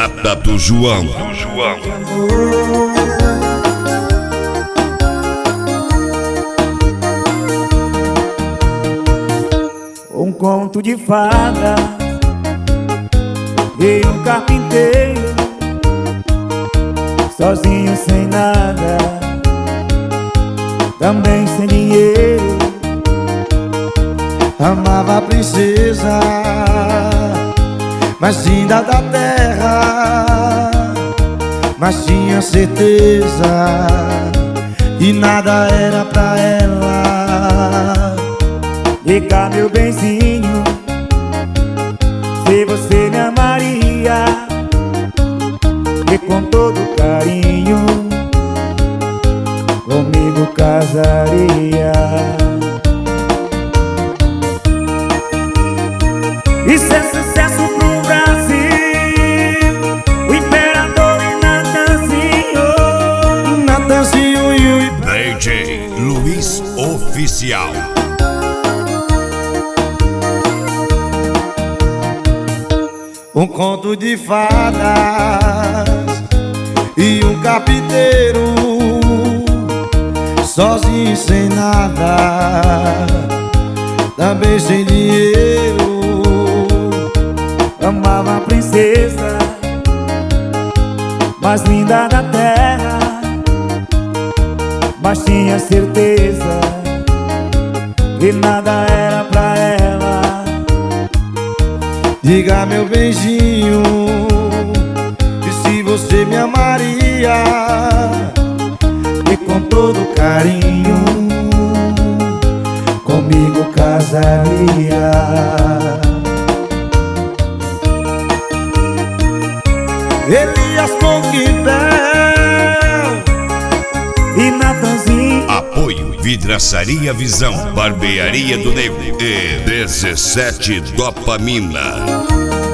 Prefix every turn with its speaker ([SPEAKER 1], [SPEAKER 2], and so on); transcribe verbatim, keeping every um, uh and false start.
[SPEAKER 1] Nada do João. Do João.
[SPEAKER 2] Um conto de fada e um carpinteiro, sozinho sem nada, também sem dinheiro.
[SPEAKER 3] Amava a princesa mais linda da terra, mas tinha certeza que nada era pra ela.
[SPEAKER 2] Diga, meu benzinho, se você me amaria, e com todo carinho comigo casaria. Isso é sucesso pro Brasil, o imperador e Natanzinho.
[SPEAKER 3] Natanzinho e o
[SPEAKER 1] D J Luiz Oficial.
[SPEAKER 3] Um conto de fadas e um carpinteiro, sozinho sem nada, também sem dinheiro.
[SPEAKER 2] Amava a princesa mais linda da terra, mas tinha certeza que nada era pra ela.
[SPEAKER 3] Diga, meu benzinho, e se você me amaria,
[SPEAKER 2] e com todo carinho comigo casaria.
[SPEAKER 3] Elias Conquibel
[SPEAKER 2] e Natanzinho.
[SPEAKER 1] Apoio Vidraçaria Visão, Barbearia do Nego e dezessete Dopamina.